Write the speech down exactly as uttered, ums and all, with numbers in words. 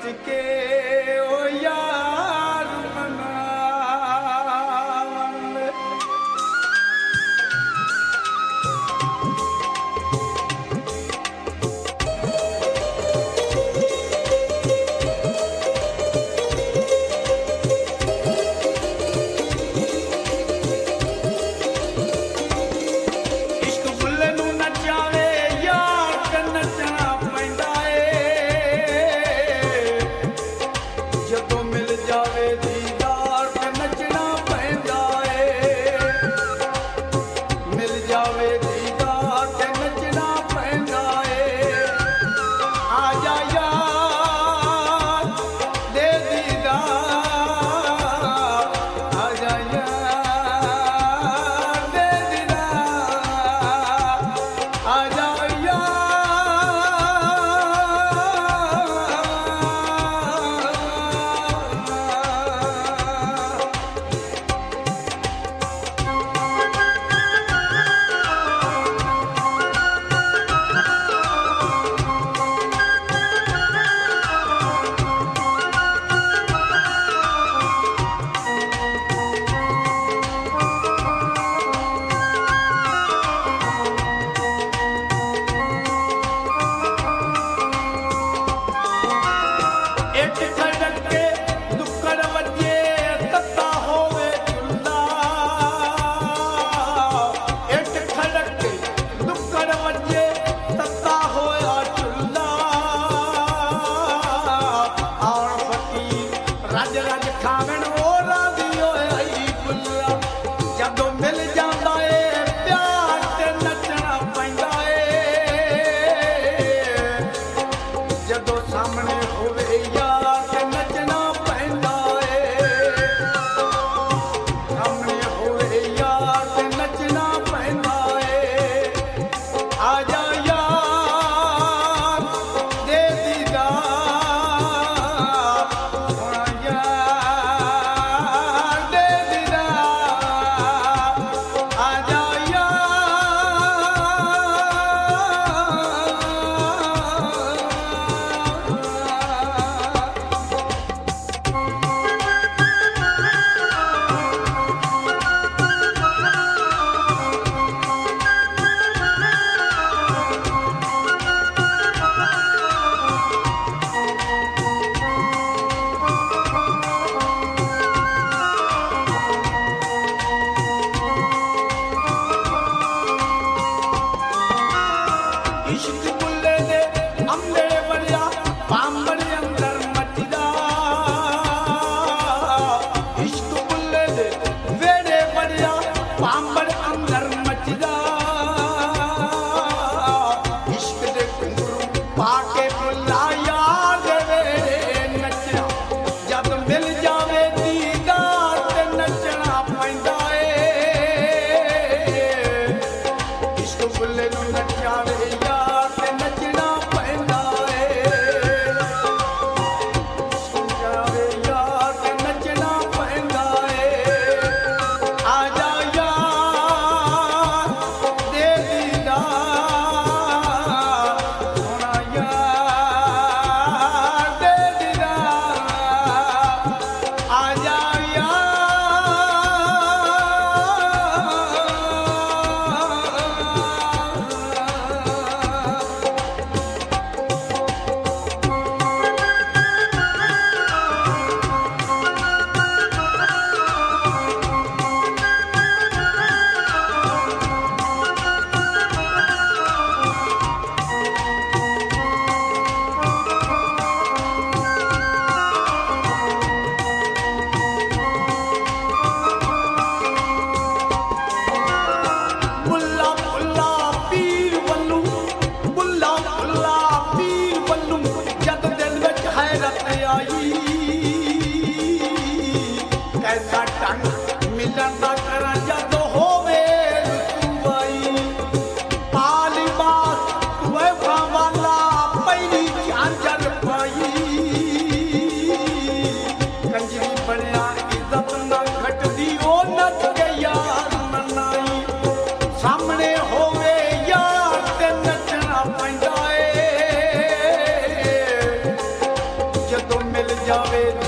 बच के ओ यार मनावन। इश्क बुल्ले नू नचावे यार ते नचना पैंदा ए। जदों मिल जावे दीदार ते नचना पैंदा ए। मिल जावे दीदार ते नचना पैंदा ए। आजा यार दे दीदार, आजा यार दे दीदार, आजा यार। एक खड़क के दुक्कड़ वजे तत्ता होवे चुल्ला। एक खड़क के दुक्कड़ वजे तत्ता होया चुल्ला। और फकीर रज रज खावन ओ राजी होए आई बुल्ला। जदों मिल जांदा ए प्यार ते नचना पैंदा ए। जदों सामने होवे यार ते नचना पैंदा ए। सामने होवे यार ते नचना पैंदा ए। आजा यार दे दीदार, होना यार दे दीदार, आजा यार। इश्क बुल्ले दे अंबे बलिया पांबड़ अंदर मचदा। इश्क बुल्ले दे वेड़े बलिया पांबड़ अंदर मचदा। इश्क दे घुंघरू पाके बुल्ला यार दे वेड़े नचना। जद मिल जावे दीदार ते नचना पैंदा ए। इश्क बुल्ले नू नचावे यार ते नचना पैंदा ए। इश्क जावे यार ते नचना पैंदा ए। आजा यार दे दीदार, होना यार दे दीदार, आजा यार। ਜਾਵੇ